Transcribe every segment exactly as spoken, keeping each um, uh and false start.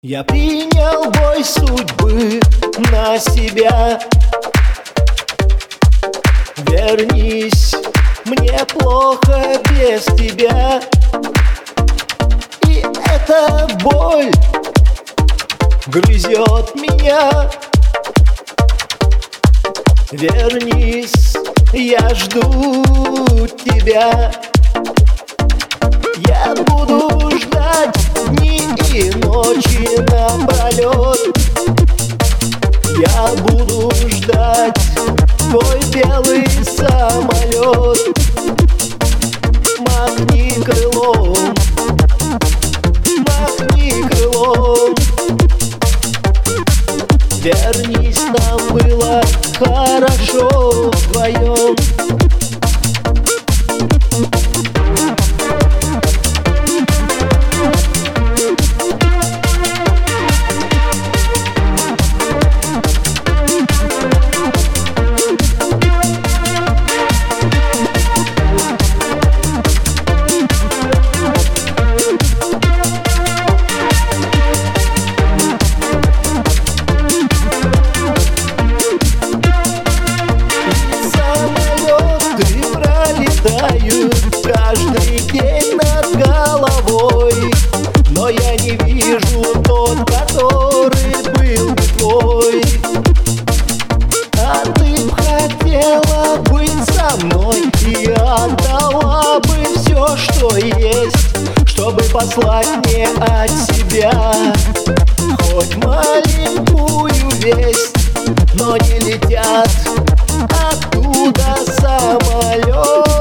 Я принял бой судьбы на себя. Вернись, мне плохо без тебя. И эта боль грызет меня. Вернись, я жду тебя. Я буду ждать дни и ночи напролет. Я буду ждать твой белый самолет. Махни крылом, махни крылом. Вернись, нам было хорошо вдвоем. Каждый день над головой, но я не вижу тот, который был бы твой. А ты б хотела быть со мной и отдала бы все, что есть, чтобы послать мне от себя хоть маленькую весть. Но не летят оттуда самолеты,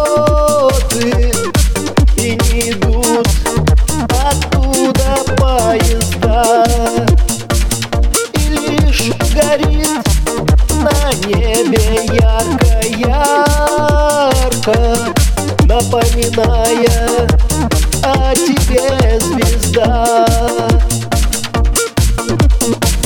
и не идут оттуда поезда. И лишь горит на небе ярко-ярко, напоминая о тебе звезда.